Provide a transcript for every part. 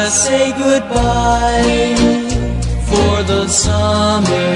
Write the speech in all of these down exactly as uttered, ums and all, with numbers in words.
say goodbye for the summer.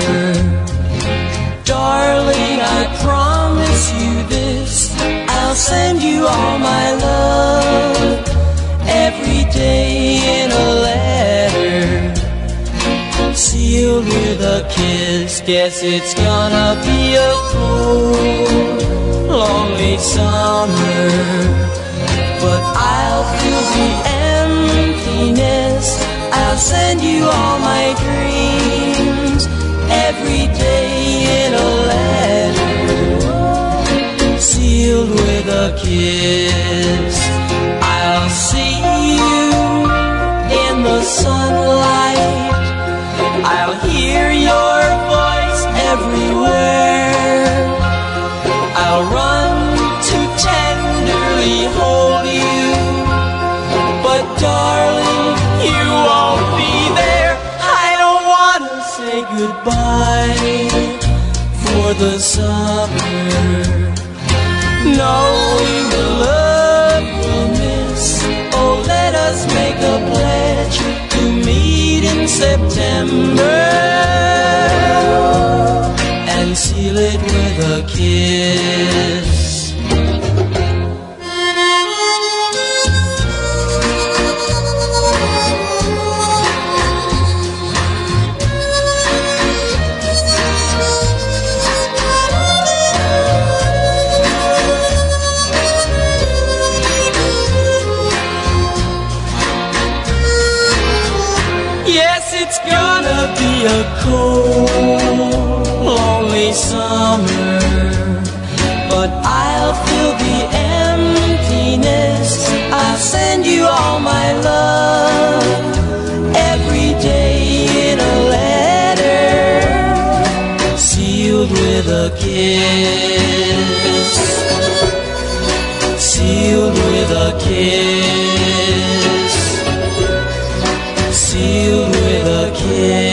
Darling, I promise you this, I'll send you all my love every day in a letter, sealed with a kiss. Guess it's gonna be a cold, lonely summer, but I'll feel the emptiness. I'll send you all my dreams every day in a letter, sealed with a kiss. I'll see you in the sunlight, I'll hear your voice everywhere, I'll run to tenderly hold you, but darling, you won't be there. I don't wanna say goodbye for the summer, knowing the love we'll miss. Oh, let us make a pledge to meet in September and seal it with a kiss. Yes, it's gonna be a cold, lonely summer, but I'll feel the emptiness. I'll send you all my love every day in a letter, sealed with a kiss, sealed with a kiss, sealed with a kiss.